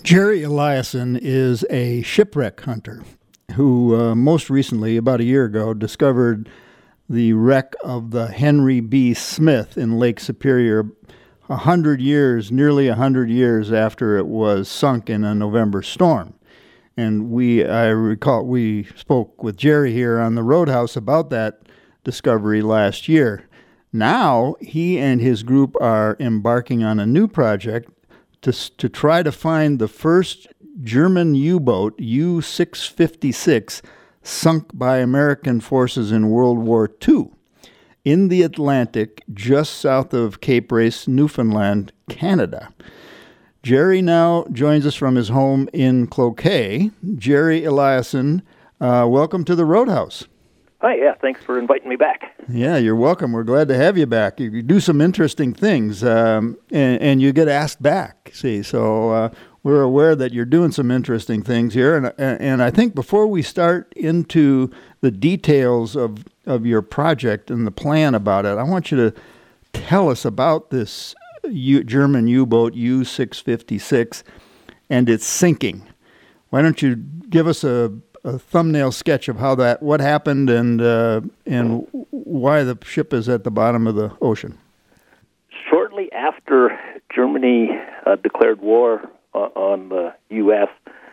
Jerry Eliason is a shipwreck hunter who most recently, about a year ago, discovered the wreck of the Henry B. Smith in Lake Superior nearly 100 years after it was sunk in a November storm. And I recall we spoke with Jerry here on the Roadhouse about that discovery last year. Now he and his group are embarking on a new project to try to find the first German U-boat, U-656, sunk by American forces in World War II in the Atlantic just south of Cape Race, Newfoundland, Canada. Jerry now joins us from his home in Cloquet. Jerry Eliason, welcome to the Roadhouse. Hi, yeah, thanks for inviting me back. Yeah, you're welcome. We're glad to have you back. You do some interesting things, and you get asked back, see. So we're aware that you're doing some interesting things here. And I think before we start into the details of your project and the plan about it, I want you to tell us about this German U-boat U-656 and its sinking. Why don't you give us a thumbnail sketch of what happened and why the ship is at the bottom of the ocean? Shortly after Germany declared war on the U.S.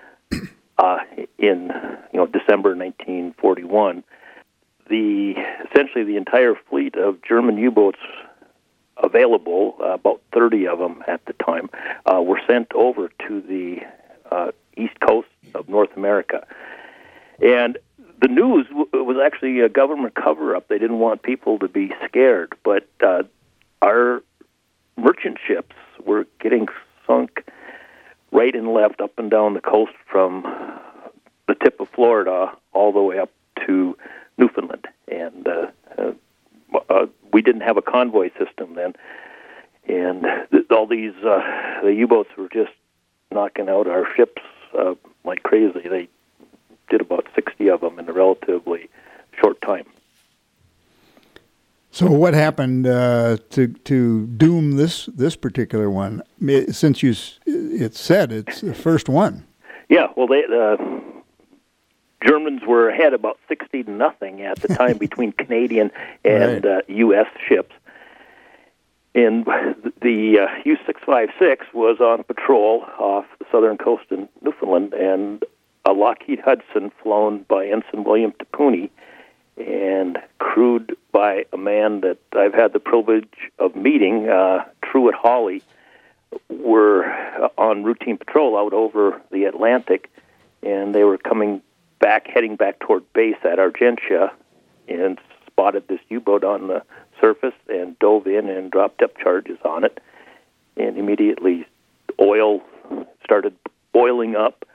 In December 1941, essentially the entire fleet of German U-boats available, about 30 of them at the time, were sent over to the east coast of North America. And the news was actually a government cover-up. They didn't want people to be scared, but our merchant ships were getting sunk right and left, up and down the coast from the tip of Florida all the way up to Newfoundland. And we didn't have a convoy system then. And all these, the U-boats were just knocking out our ships like crazy. They did about 60 of them in a relatively short time. So what happened to doom this particular one? Since it said it's the first one. Yeah, well, the Germans were ahead about 60-0 at the time between Canadian and Right. U.S. ships. And the U-656 was on patrol off the southern coast in Newfoundland, and a Lockheed Hudson flown by Ensign William Tapooni and crewed by a man that I've had the privilege of meeting, Truett Hawley, were on routine patrol out over the Atlantic, and they were heading back toward base at Argentia, and spotted this U-boat on the surface and dove in and dropped depth charges on it, and immediately oil started boiling up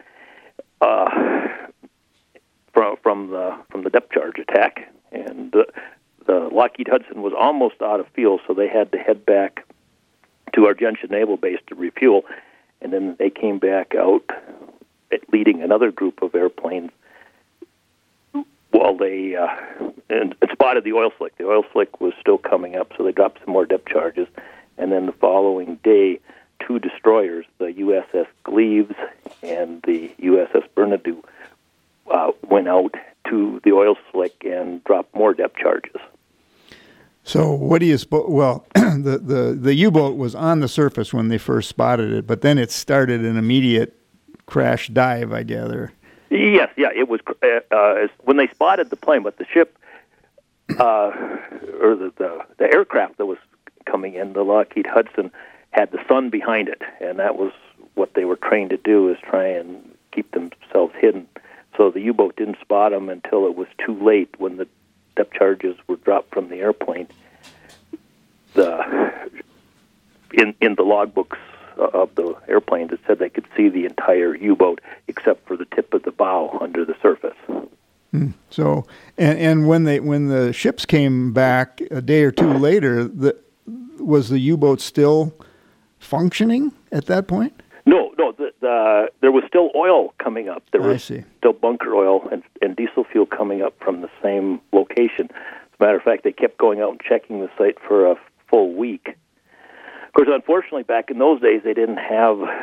from the depth charge attack, and the Lockheed Hudson was almost out of fuel, so they had to head back to Argentia Naval Base to refuel, and then they came back out leading another group of airplanes while they and spotted the oil slick. The oil slick was still coming up, so they dropped some more depth charges, and then the following day, two destroyers, the USS Gleaves and the USS Bernadou, went out to the oil slick and dropped more depth charges. So what do you well, the U-boat was on the surface when they first spotted it, but then it started an immediate crash dive, I gather. Yes, yeah, it was when they spotted the plane, but the ship or the aircraft that was coming in, the Lockheed Hudson, had the sun behind it, and that was what they were trained to do, is try and keep themselves hidden. So the U-boat didn't spot them until it was too late when the depth charges were dropped from the airplane. In the logbooks of the airplanes, it said they could see the entire U-boat except for the tip of the bow under the surface. So, and when the ships came back a day or two later, was the U-boat still functioning at that point? No. There was still oil coming up. There was still bunker oil and diesel fuel coming up from the same location. As a matter of fact, they kept going out and checking the site for a full week. Of course, unfortunately, back in those days, they didn't have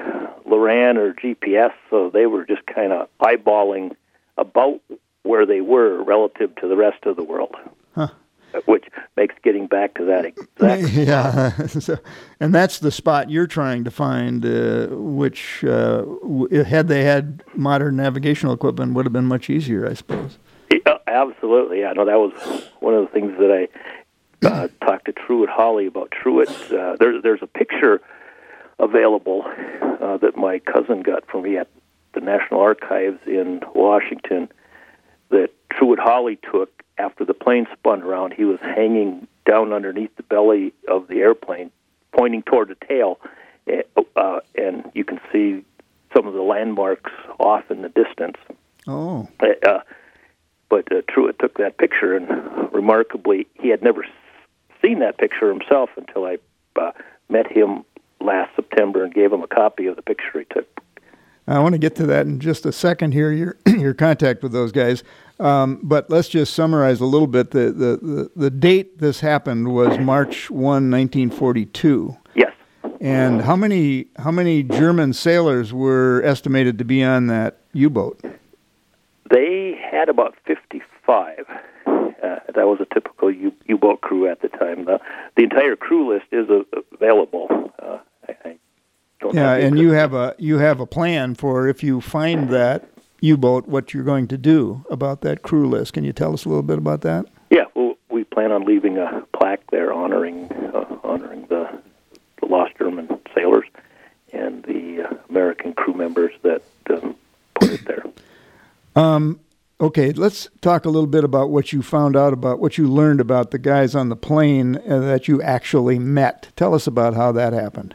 Loran or GPS, so they were just kind of eyeballing about where they were relative to the rest of the world, which makes getting back to that exact yeah. So, and that's the spot you're trying to find, which, had they had modern navigational equipment, would have been much easier, I suppose. Yeah, absolutely. Yeah, no, that was one of the things that I talked to Truett Hawley about. Truett, there's a picture available that my cousin got for me at the National Archives in Washington that Truett Hawley took after the plane spun around. He was hanging down underneath the belly of the airplane, pointing toward the tail, and you can see some of the landmarks off in the distance. Oh. But Truett took that picture, and remarkably, he had never seen that picture himself until I met him last September and gave him a copy of the picture he took. I want to get to that in just a second here, your contact with those guys. But let's just summarize a little bit. The date this happened was March 1, 1942. Yes. And how many German sailors were estimated to be on that U-boat? They had about 55. That was a typical U-boat crew at the time. The entire crew list is available. I don't and you have a plan for if you find that U-boat, what you're going to do about that crew list. Can you tell us a little bit about that? Yeah, well, we plan on leaving a plaque there honoring the lost German sailors and the American crew members that put it there. Okay, let's talk a little bit about what you found out about, what you learned about the guys on the plane that you actually met. Tell us about how that happened.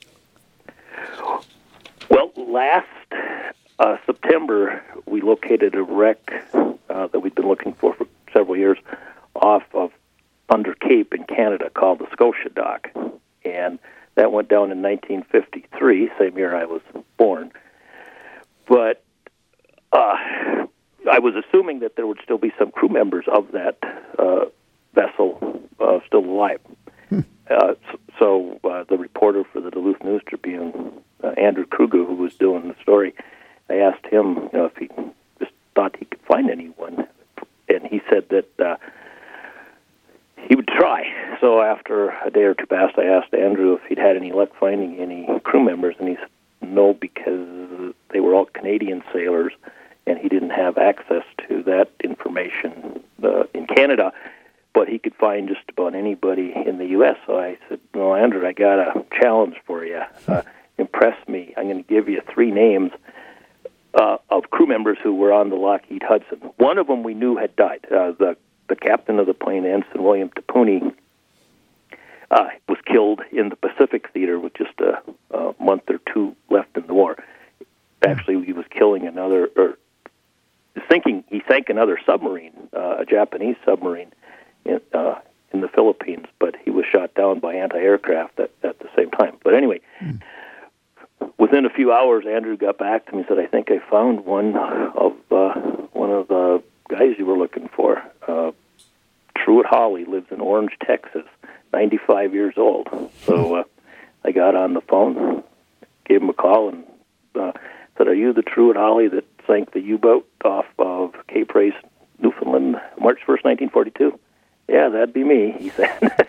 Well, last September, we located a wreck that we'd been looking for several years off of Thunder Cape in Canada called the Scotia Dock. And that went down in 1953, same year I was born. But I was assuming that there would still be some crew members of that vessel still alive. So the reporter for the Duluth News Tribune, Andrew Kruger, who was doing the story, I asked him, if he just thought he could find anyone, and he said that he would try. So after a day or two passed, I asked Andrew if he'd had any luck finding any crew members, and he said no, because they were all Canadian sailors, and he didn't have access to that information in Canada, but he could find just about anybody in the U.S. So I said, well, Andrew, I got a challenge for you. Impress me. I'm going to give you 3 names of crew members who were on the Lockheed Hudson. One of them we knew had died. The captain of the plane, Ensign William Tapuni, was killed in the Pacific Theater with just a month or 2 left in the war. Actually, he was killing he sank another submarine, a Japanese submarine, in the Philippines, but he was shot down by anti-aircraft at the same time. But anyway, within a few hours, Andrew got back to me and said, I think I found one of the guys you were looking for. Truett Hawley lives in Orange, Texas, 95 years old. So I got on the phone, gave him a call, and said, are you the Truett Hawley that sank the U-boat off of Cape Race, Newfoundland, March 1st, 1942? Yeah, that'd be me, he said.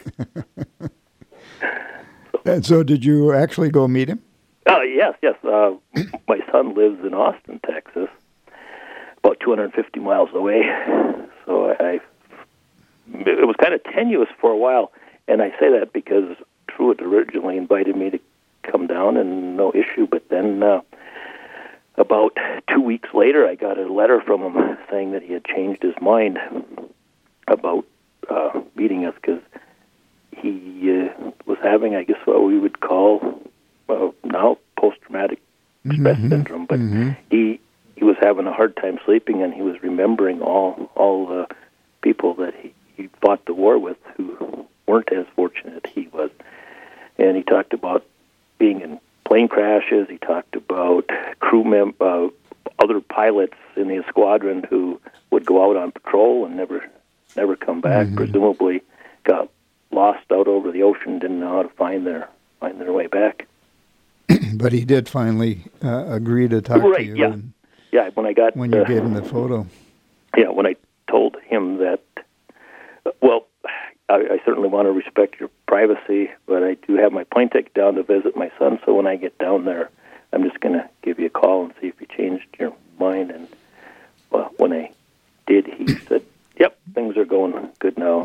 And so did you actually go meet him? Yes. My son lives in Austin, Texas, about 250 miles away. So it was kind of tenuous for a while, and I say that because Truett originally invited me to come down, and no issue, but then about 2 weeks later, I got a letter from him saying that he had changed his mind about meeting us because he was having, I guess, what we would call now post-traumatic stress syndrome. But he was having a hard time sleeping, and he was remembering all the people that he fought the war with who weren't as fortunate he was. And he talked about being in plane crashes. He talked about other pilots in the squadron who would go out on patrol and never come back. Presumably, got lost out over the ocean, didn't know how to find their way back. But he did finally agree to talk to you. Yeah. Yeah, when you gave him the photo. Yeah, when I told him that, well, I certainly want to respect your privacy, but I do have my plane ticket down to visit my son, so when I get down there, I'm just going to give you a call and see if you changed your mind. And, well, when I did, he said, yep, things are going good now.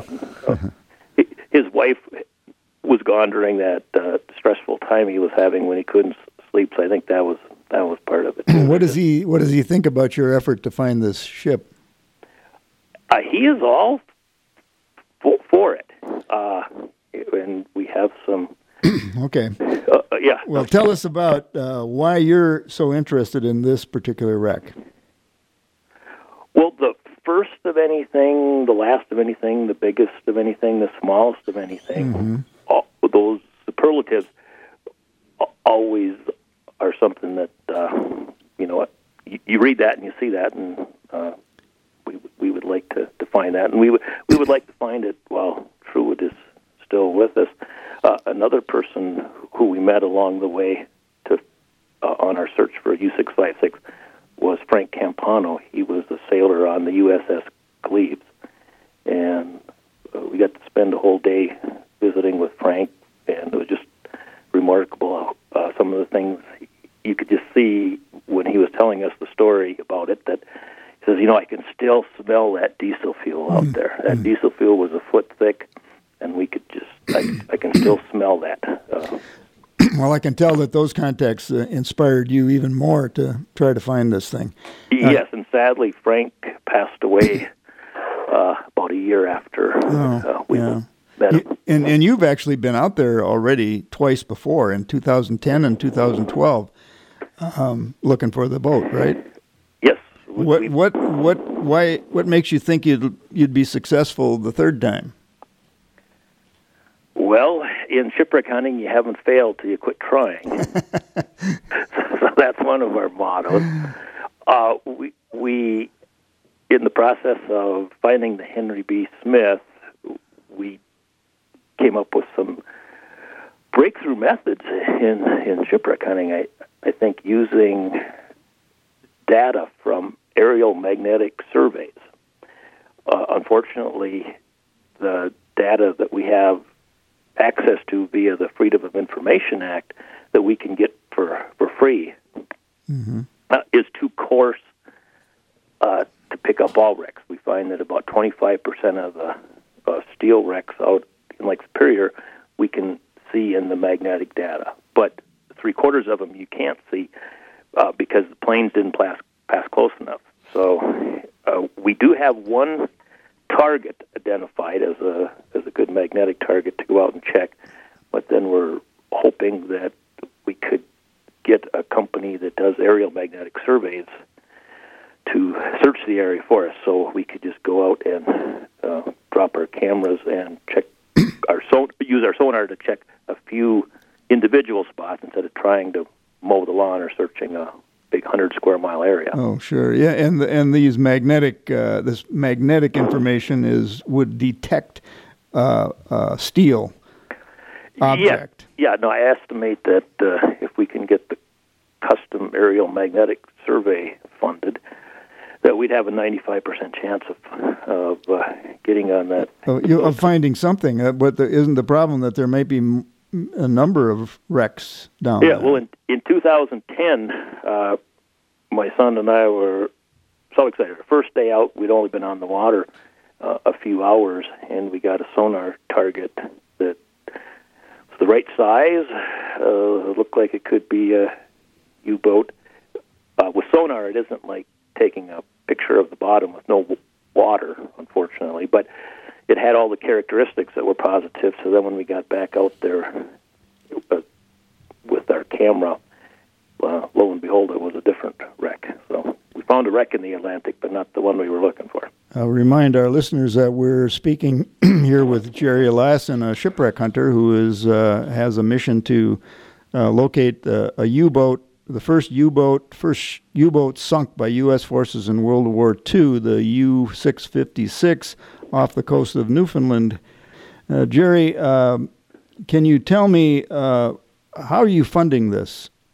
His wife was gone during that stressful time he was having when he couldn't sleep, so I think that was part of it. What does he think about your effort to find this ship? He is all for it, and we have some. Okay. Yeah. Well, tell us about why you're so interested in this particular wreck. Well, the first of anything, the last of anything, the biggest of anything, the smallest of anything, all those superlatives always are something that, you read that and you see that, and we would like to find that. And we would like to find it while Truett is still with us. Another person who we met along the way on our search for U-656 was Frank Campano. He was a sailor on the USS Glebes, and we got to spend a whole day visiting with Frank, and it was just remarkable. Some of the things you could just see when he was telling us the story about it, that he says, I can still smell that diesel fuel out there. That diesel fuel was a foot thick, and we could just, I can still smell that. Well, I can tell that those contacts inspired you even more to try to find this thing. Yes, and sadly, Frank passed away about a year after we met him. And you've actually been out there already twice before, in 2010 and 2012, looking for the boat, right? Yes. What makes you think you'd be successful the third time? Well, in shipwreck hunting, you haven't failed till you quit trying. So that's one of our mottos. We, in the process of finding the Henry B. Smith, we came up with some breakthrough methods in shipwreck hunting. I think using data from aerial magnetic surveys. Unfortunately, the data that we have access to via the Freedom of Information Act that we can get for free is too coarse to pick up all wrecks. We find that about 25% of the steel wrecks out in Lake Superior we can see in the magnetic data, but 3/4 of them you can't see because the planes didn't pass close enough. So we do have one target identified as a good magnetic target to go out and check, but then we're hoping that we could get a company that does aerial magnetic surveys to search the area for us, so we could just go out and drop our cameras and check use our sonar to check a few individual spots instead of trying to mow the lawn or searching a big 100-square-mile area. Oh, sure, yeah, and these magnetic this magnetic information would detect steel object. Yeah. No, I estimate that if we can get the custom aerial magnetic survey funded, that we'd have a 95% chance of getting on that. Of finding something, but isn't the problem that there may be a number of wrecks down there? Yeah, well, in 2010, my son and I were so excited. The first day out, we'd only been on the water a few hours, and we got a sonar target that was the right size. It looked like it could be a U-boat. With sonar, it isn't like taking a picture of the bottom with no water, unfortunately, but it had all the characteristics that were positive. So then when we got back out there with our camera, lo and behold, it was a different wreck. So we found a wreck in the Atlantic, but not the one we were looking for. I'll remind our listeners that we're speaking here with Jerry Lassen, a shipwreck hunter who has a mission to locate a U-boat, the first U-boat sunk by U.S. forces in World War II, the U-656, off the coast of Newfoundland. Jerry, can you tell me how are you funding this?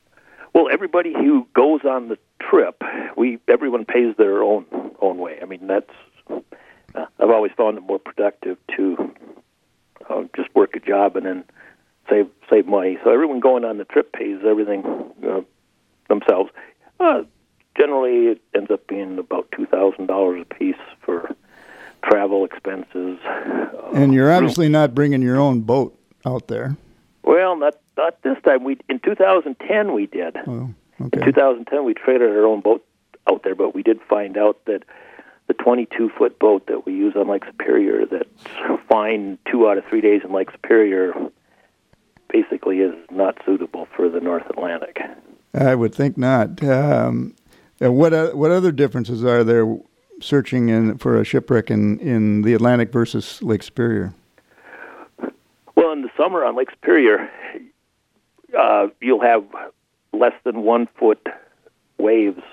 Well, everybody who goes on the trip, everyone pays their own way. I mean, that's I've always found it more productive to just work a job and then save money. So everyone going on the trip pays everything themselves. Generally, it ends up being about $2,000 a piece for travel expenses. And you're obviously not bringing your own boat out there. Well, not this time. In 2010 we did. Oh, okay. In 2010 we traded our own boat out there, but we did find out that the 22-foot boat that we use on Lake Superior, that's fine 2 out of 3 days in Lake Superior, basically is not suitable for the North Atlantic. I would think not. What other differences are there searching for a shipwreck in the Atlantic versus Lake Superior? Well, in the summer on Lake Superior, you'll have less than 1 foot waves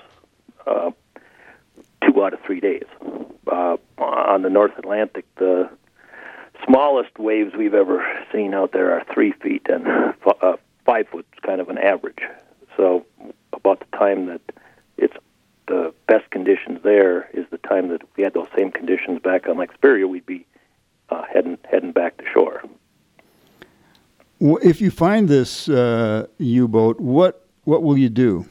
2 out of 3 days. On the North Atlantic, the smallest waves we've ever seen out there are 3 feet, and 5 foot is kind of an average. So about the time that it's the best conditions there is the time that if we had those same conditions back on Lake Superior, we'd be heading back to shore. If you find this U-boat, what will you do?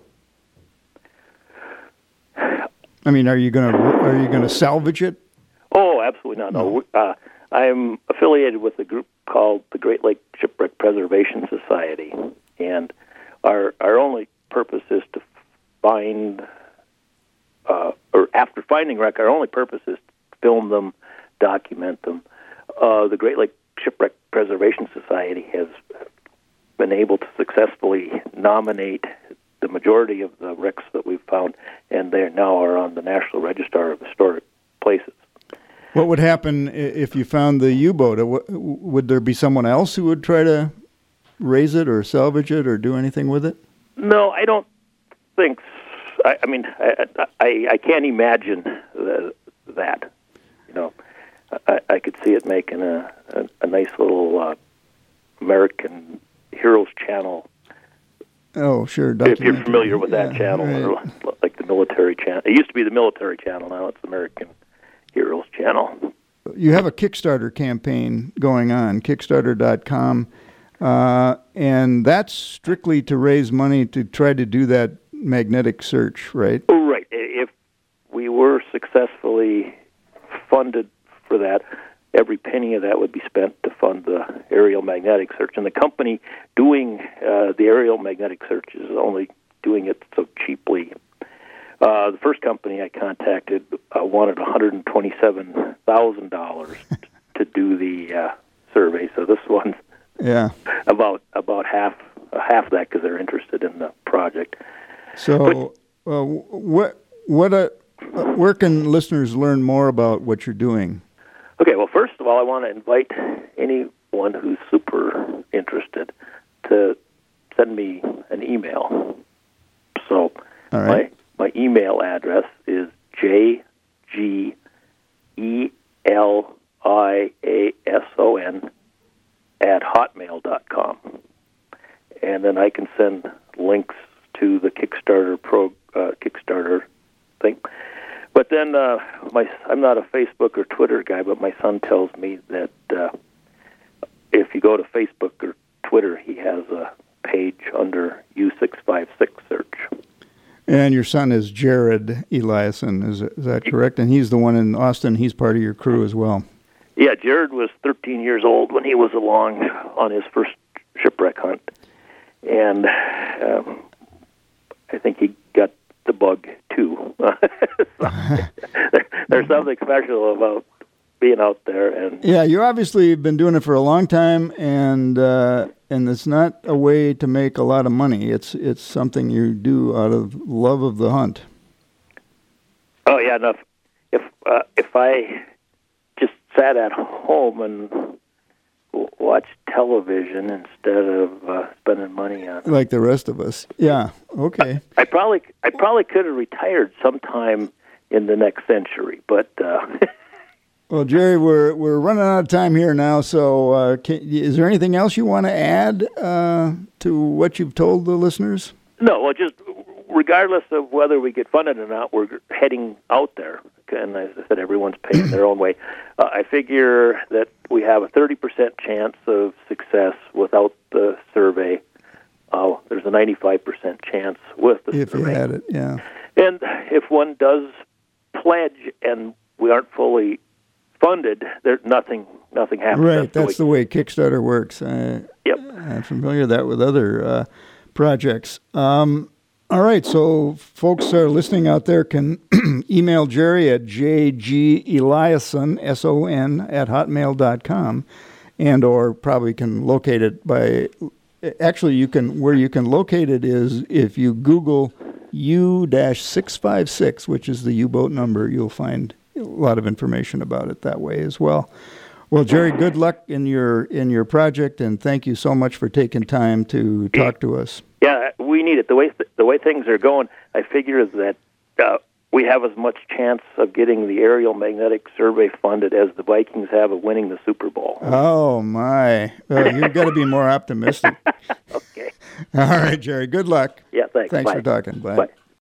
I mean, are you gonna salvage it? Oh, absolutely not. No, I'm affiliated with a group called the Great Lake Shipwreck Preservation Society, and our only purpose is to find, or after finding wreck, our only purpose is to film them, document them. The Great Lake Shipwreck Preservation Society has been able to successfully nominate the majority of the wrecks that we've found, and they now are on the National Register of Historic Places. What would happen if you found the U-boat? Would there be someone else who would try to raise it or salvage it or do anything with it? No, I don't think so. I mean, I can't imagine that. You know, I could see it making a nice little American Heroes Channel. Oh, sure. If you're familiar with that channel, right. Or like the military channel. It used to be the military channel. Now it's American Heroes Channel. You have a Kickstarter campaign going on, Kickstarter.com, and that's strictly to raise money to try to do that magnetic search, right? Oh, right. If we were successfully funded for that, every penny of that would be spent to fund the aerial magnetic search. And the company doing the aerial magnetic search is only doing it so cheaply. The first company I contacted wanted $127,000 to do the survey. So this one's about half that because they're interested in the project. So, where can listeners learn more about what you're doing? Okay, well, first of all, I want to invite anyone who's super interested to send me an email. So, all right. My email address is jgliason@hotmail.com, and then I can send links to the Kickstarter thing. But then I'm not a Facebook or Twitter guy, but my son tells me that if you go to Facebook or Twitter, he has a page under U656 search. And your son is Jared Eliason, is that correct? And he's the one in Austin. He's part of your crew as well. Yeah, Jared was 13 years old when he was along on his first shipwreck hunt. And I think he got the bug, too. There's something special about being out there. And yeah, you obviously been doing it for a long time, and it's not a way to make a lot of money. It's something you do out of love of the hunt. Oh yeah, no. If I just sat at home and watched television instead of spending money on it, like the rest of us, yeah, okay. I probably could have retired sometime in the next century, but. Well, Jerry, we're running out of time here now, so is there anything else you want to add to what you've told the listeners? No, well, just regardless of whether we get funded or not, we're heading out there. And as I said, everyone's paying their own way. I figure that we have a 30% chance of success without the survey. There's a 95% chance with the if survey. You had it, yeah. And if one does pledge and we aren't fully funded, there's nothing happens. Right, that's the way Kickstarter works. Yep. I'm familiar with that with other projects. All right, so folks are listening out there can email Jerry at jgeliason, S-O-N, at hotmail.com, and or probably can locate it by, actually where you can locate it is if you Google U-656, which is the U-boat number, you'll find a lot of information about it that way as well. Well, Jerry, good luck in your project, and thank you so much for taking time to talk to us. Yeah, we need it. The way things are going, I figure that we have as much chance of getting the aerial magnetic survey funded as the Vikings have of winning the Super Bowl. Oh, my. Well, you've got to be more optimistic. Okay. All right, Jerry. Good luck. Yeah, thanks. Thanks Bye. for talking. Bye. Bye.